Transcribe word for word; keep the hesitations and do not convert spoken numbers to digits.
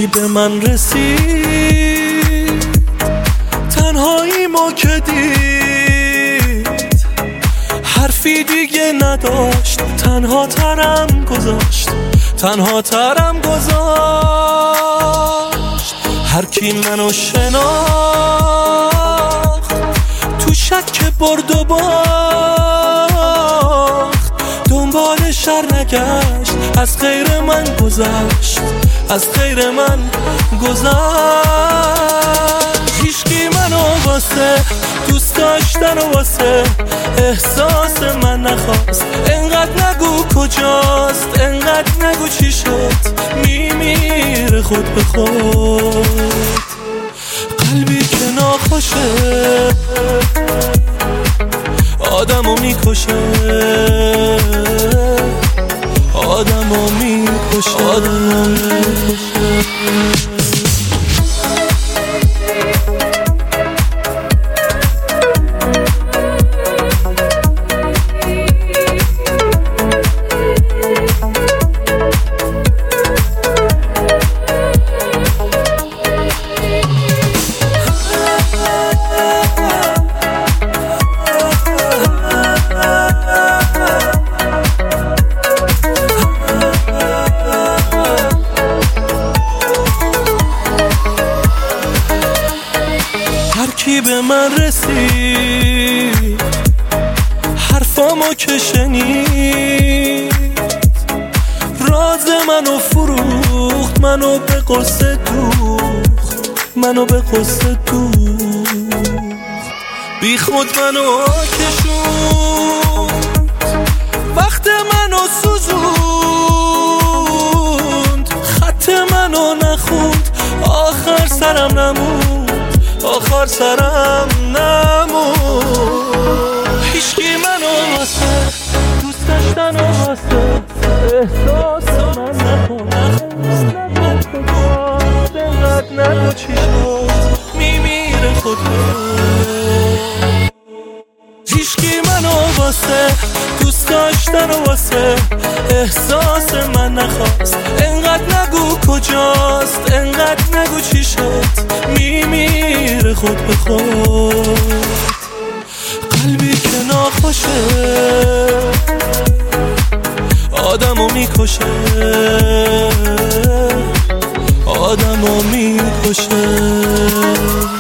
کی به من رسید تنهایی ما که دید حرفی دیگه نداشت تنها ترم گذاشت تنها ترم گذاشت هر کی منو شناخت تو شک برد و باخت دنبال شر نگشت از غیر من گذشت از غیر من گذشت هیچکی منو واسه دوست داشتن و واسه احساس من نخواست انقدر نگو کجاست انقدر نگو چی شد میمیره خود به خود قلبی که ناخوشه آدمو میکشه آدمو میکشه آدمو میکشه کی به من رسید حرفامو که شنید راز منو فروخت منو به قصه دوخت منو به قصه دوخت بی خود منو کشوند وقت منو سوزوند خط منو نخوند آخر سرم نموند آخر سرم نمون هیچکی منو واسه دوست داشتن و واسه احساس من نخواست انقدر نگو چی شد میمیره خود هیچکی منو واسه دوست داشتن و واسه احساس من نخواست انقدر نگو کجاست انقدر نگو چی شد میمیره خود به خود قلبی که ناخوشه آدمو میکشه آدمو میکشه